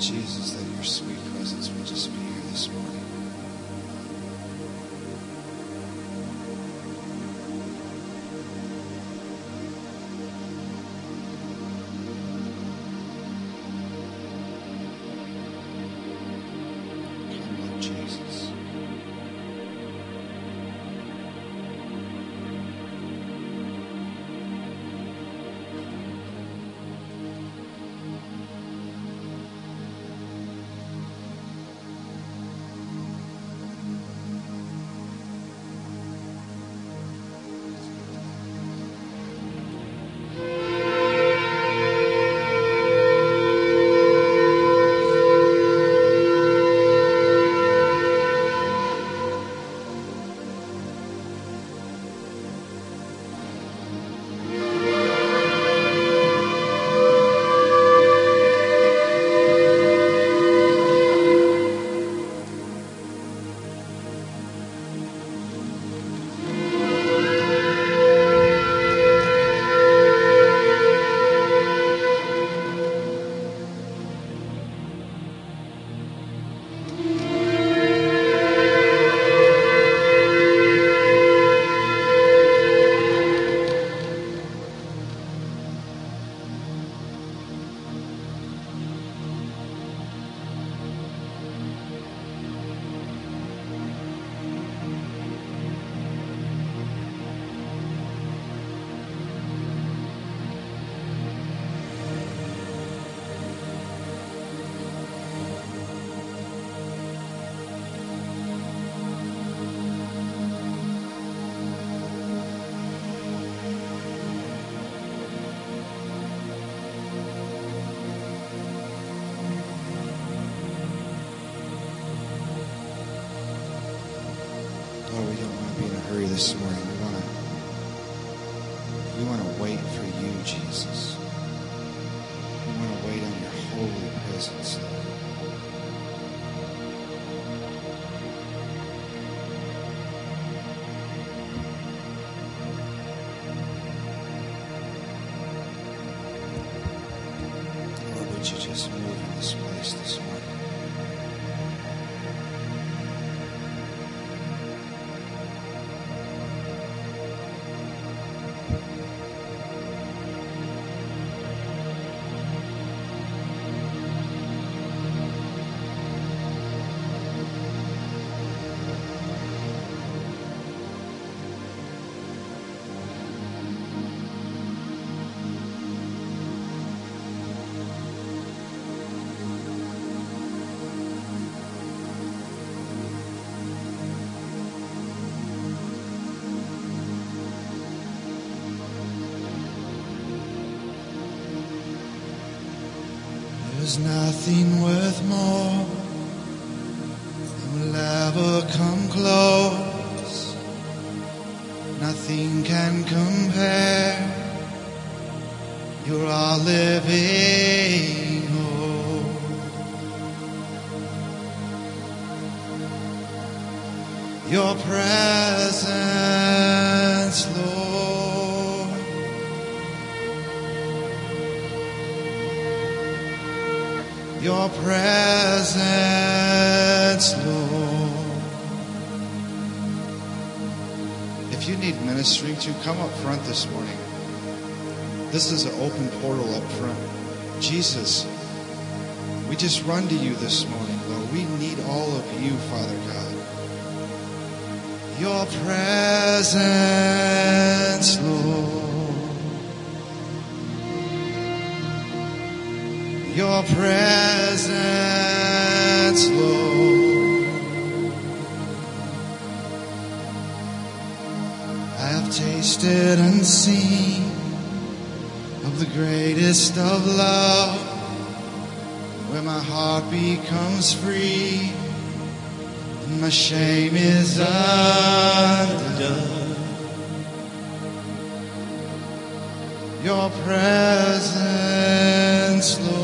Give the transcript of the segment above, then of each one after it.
Jesus, that your sweet presence would just be here this morning. Come, Lord Jesus. Lord, we don't want to be in a hurry this morning. We want to wait for you, Jesus. We want to wait on your holy presence, Lord. Lord, would you just move in this place this morning? There's nothing worth more that will ever come close. Nothing can compare. You're our living hope. Your presence, Lord. Your presence, Lord. If you need ministering to, come up front this morning. This is an open portal up front. Jesus, we just run to you this morning, Lord. We need all of you, Father God. Your presence, Lord. Your presence, Lord. I have tasted and seen of the greatest of love, where my heart becomes free and my shame is undone. Your presence, Lord.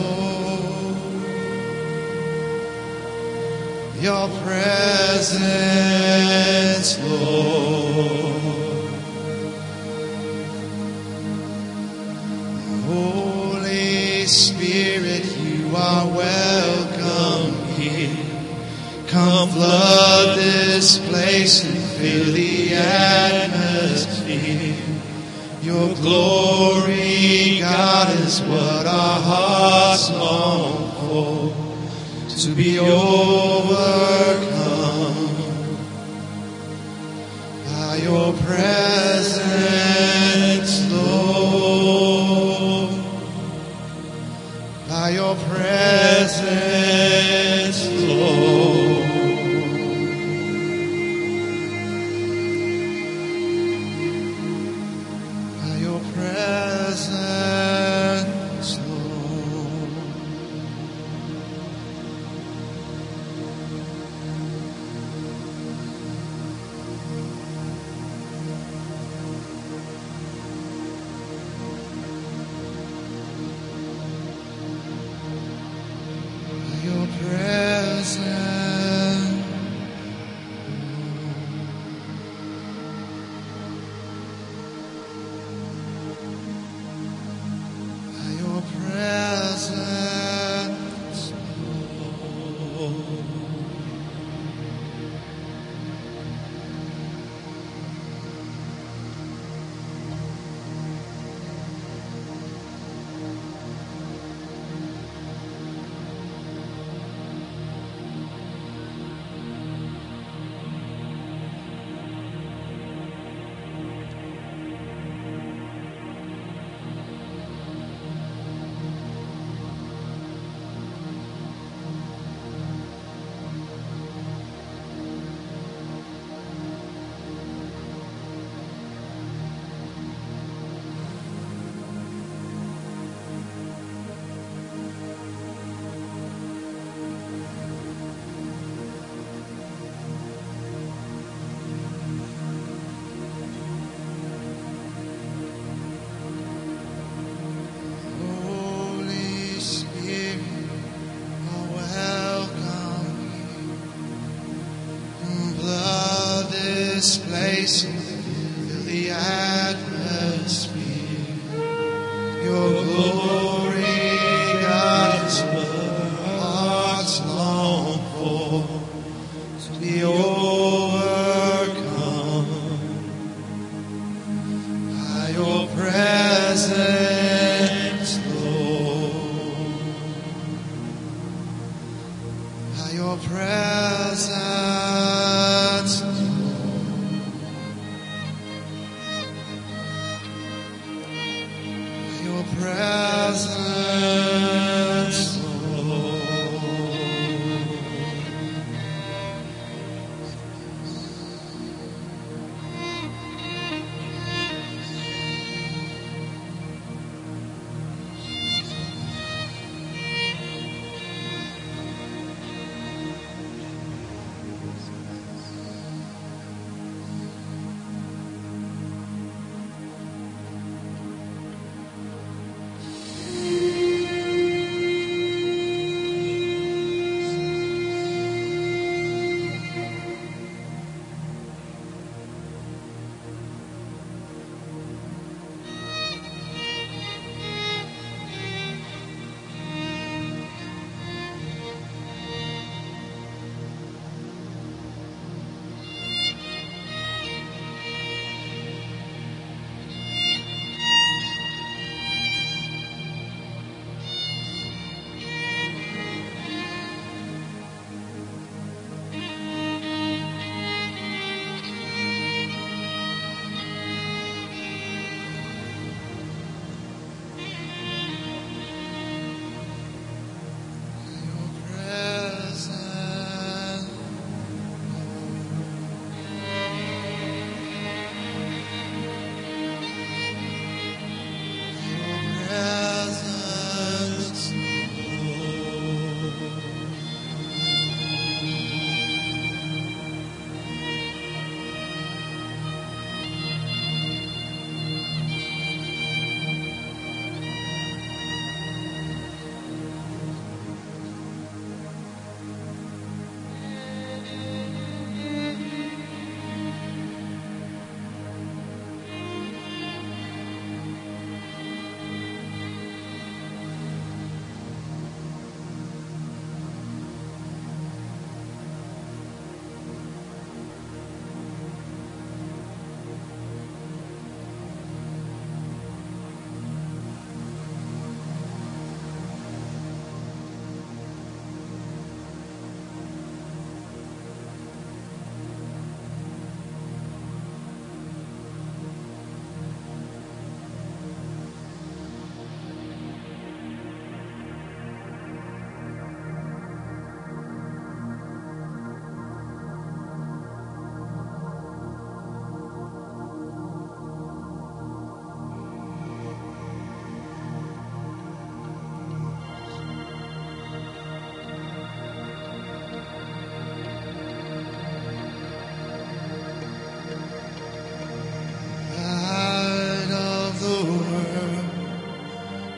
Your presence, Lord. Holy Spirit, you are welcome here. Come flood this place and fill the atmosphere. Your glory, God, is what our hearts long for, to be overcome by your presence, Lord, by your presence, Lord.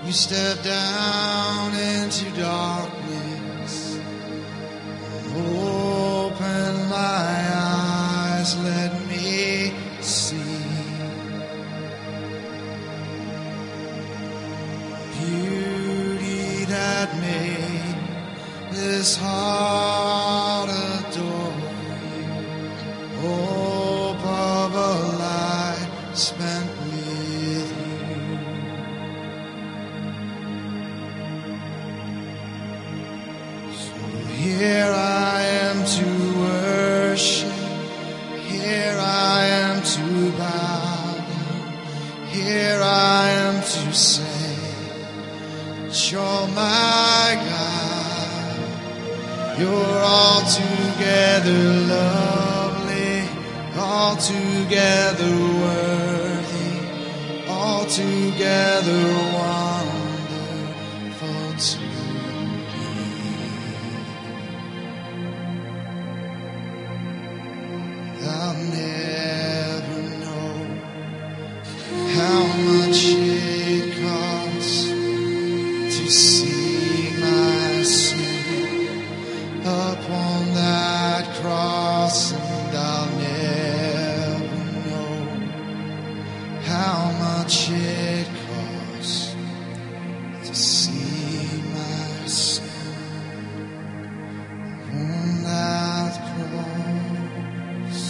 You step down into darkness. Open my eyes, let me see beauty that made this heart adore you. Hope of a life spent with you. So here I am to worship. Here I am to bow down. Here I am to say, you're my God. You're altogether lovely, altogether worthy, altogether wonderful to me. I'll never know how much it costs to see my sin upon that cross, and I'll never know how much it costs to see my sin upon that cross.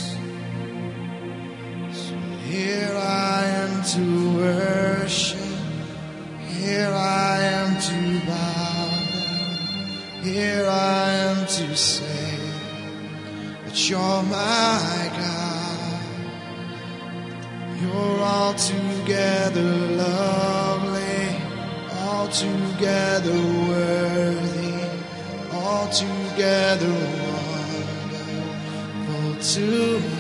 So here I am to worship. Here I am to bow down. Here I am to say that you're my God. You're altogether lovely, altogether worthy, altogether wonderful to me.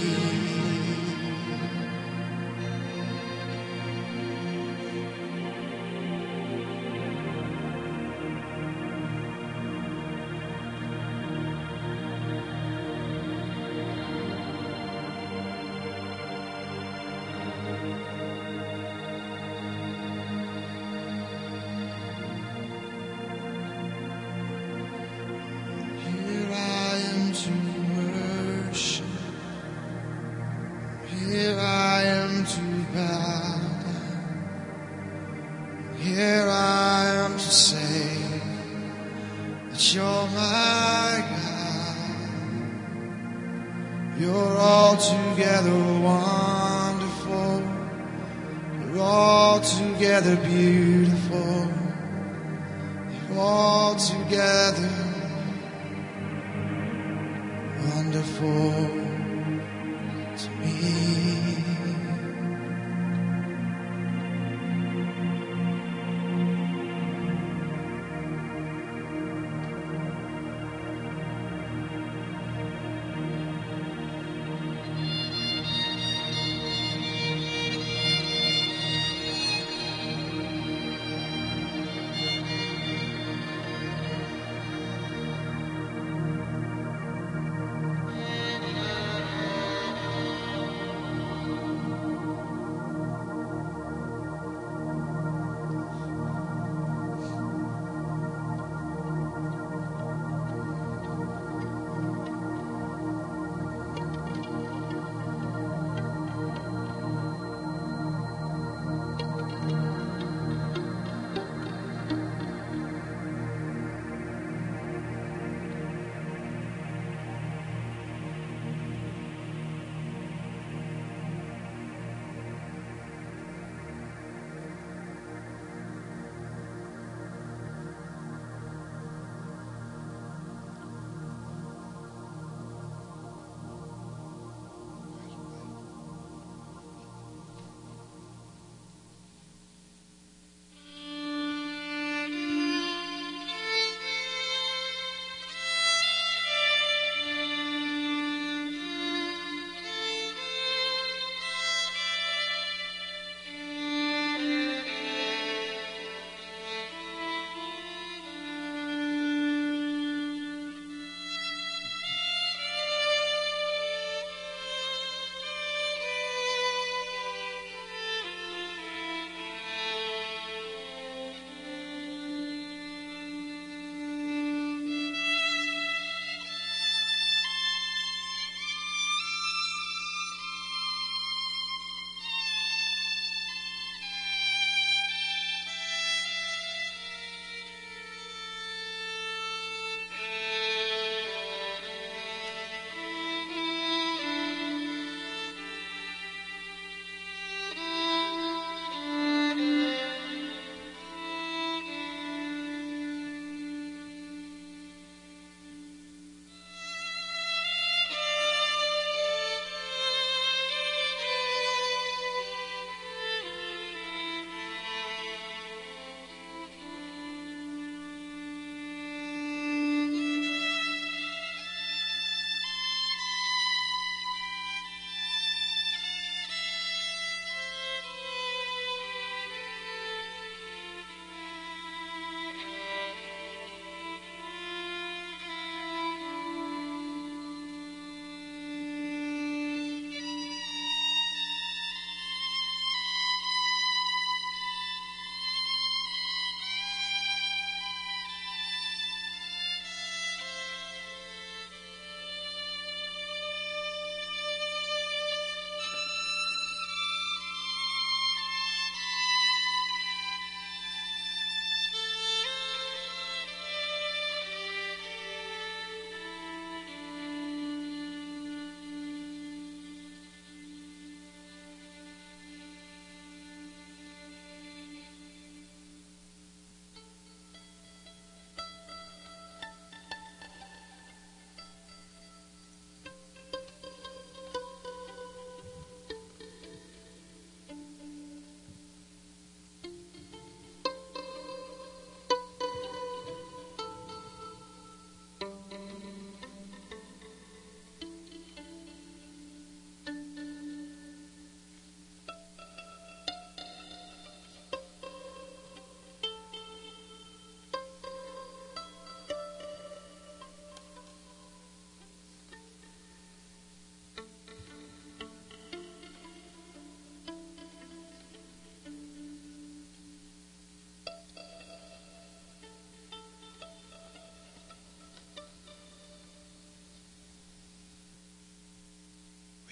Here I am to worship. Here I am to bow down. Here I am to say that you're my God. You're altogether wonderful. You're altogether beautiful. You're altogether wonderful to me.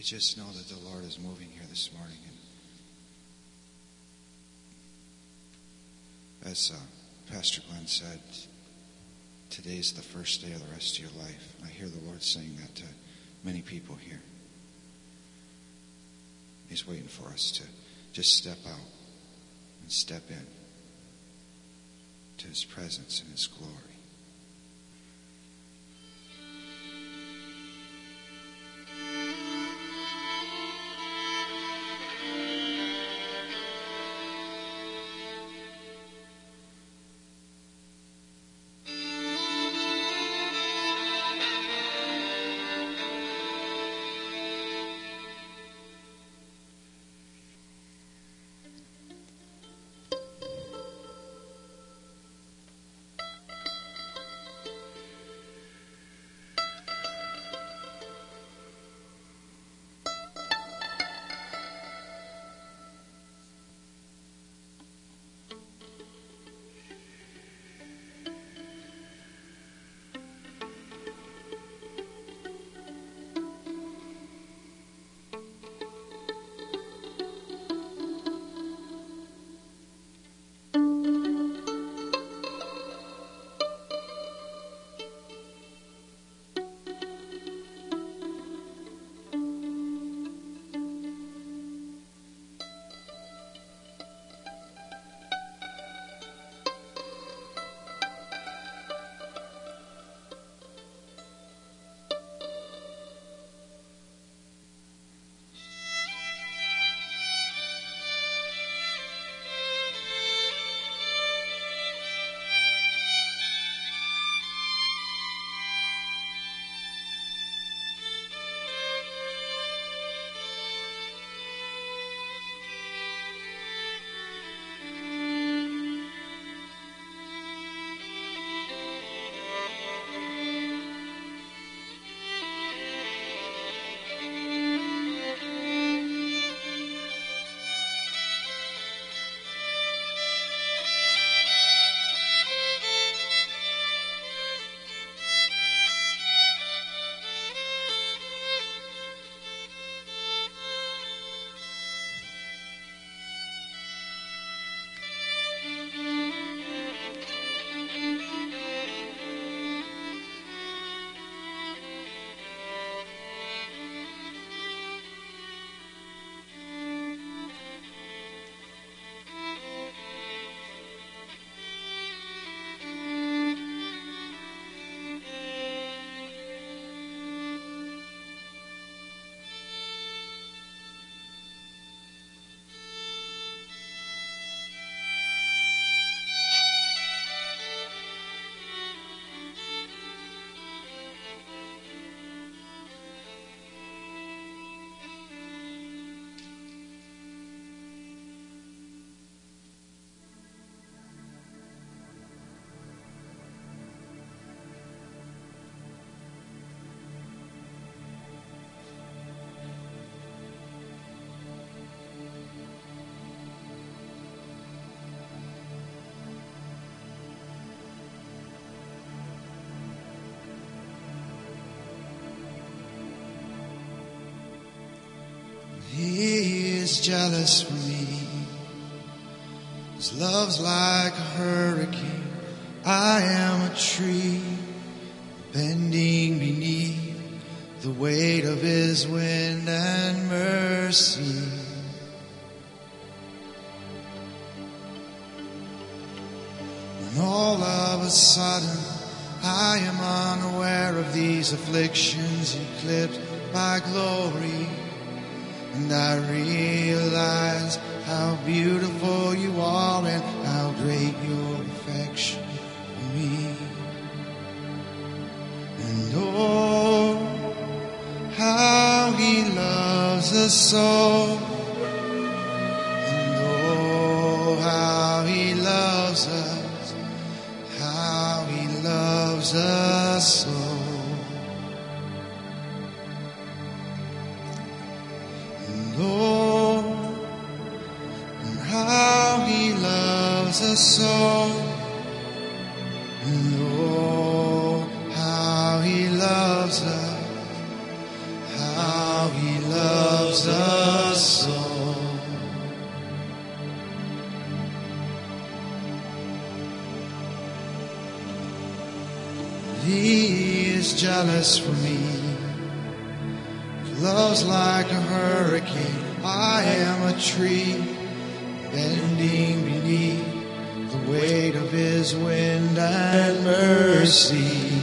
We just know that the Lord is moving here this morning. And as Pastor Glenn said, today's the first day of the rest of your life. I hear the Lord saying that to many people here. He's waiting for us to just step out and step in to His presence and His glory. He is jealous for me. His love's like a hurricane. I am a tree bending beneath the weight of His wind and mercy. When all of a sudden I am unaware of these afflictions eclipsed by glory, and I realize how beautiful you are and how great your affection for me. And oh, how He loves us so. And oh, how He loves us. How He loves us so. Oh, and how He loves us so. And oh, how He loves us. How He loves He is jealous for me. Love's like a hurricane. I am a tree bending beneath the weight of His wind and mercy.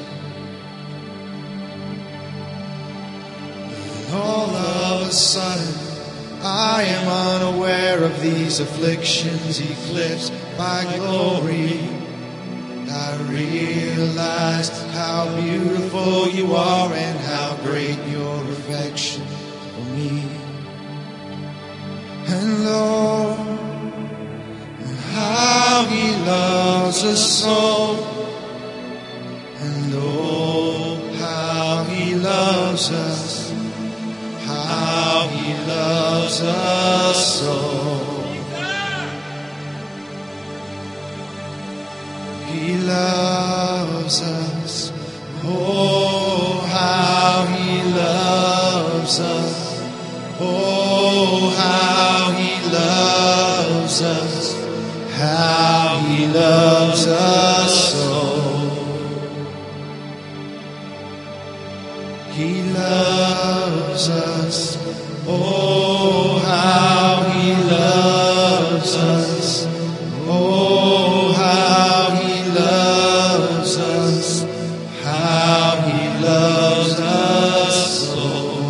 And all of a sudden, I am unaware of these afflictions eclipsed by glory. I realized how beautiful you are and how great your affection for me. And Lord, how He loves us so. And oh, how He loves us. How He loves us so. He loves us. Oh, how He loves us. Oh, how He loves us. How He loves us so. He loves us. Oh, how He loves us. Oh, how He loves us. How He loves us so.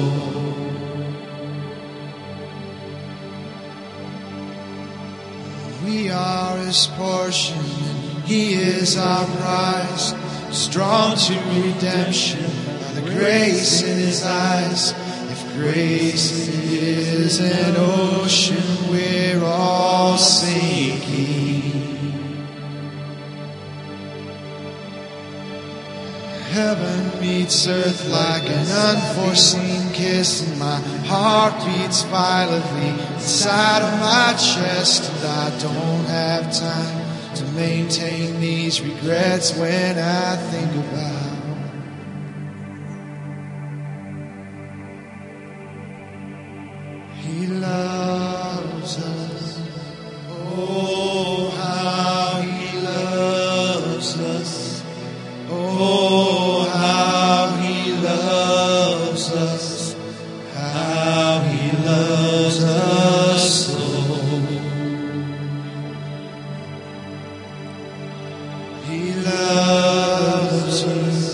We are His portion, and He is our prize, strong to redemption by the grace in His eyes. If grace is an ocean, we're all sinking. Heaven meets earth like an unforeseen kiss, and my heart beats violently inside of my chest, and I don't have time to maintain these regrets when I think about He loves us. Oh, how He loves us. Oh, how He loves us. How He loves us so. He loves us.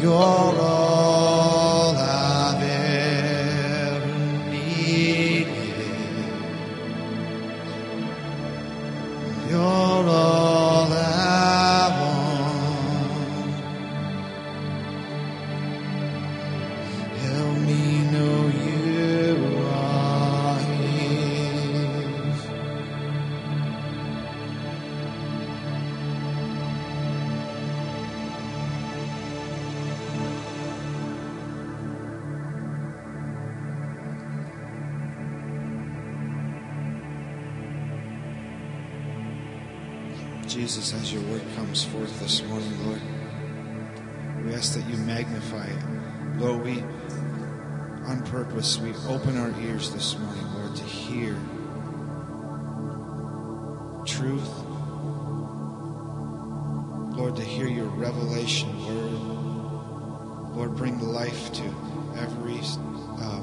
You're all I've ever needed. You're all I want. Help me know you are His. Jesus, as your word comes forth this morning, Lord, we ask that you magnify it. Lord, we, on purpose, we open our ears this morning, Lord, to hear truth. Lord, to hear your revelation word. Lord, bring life to every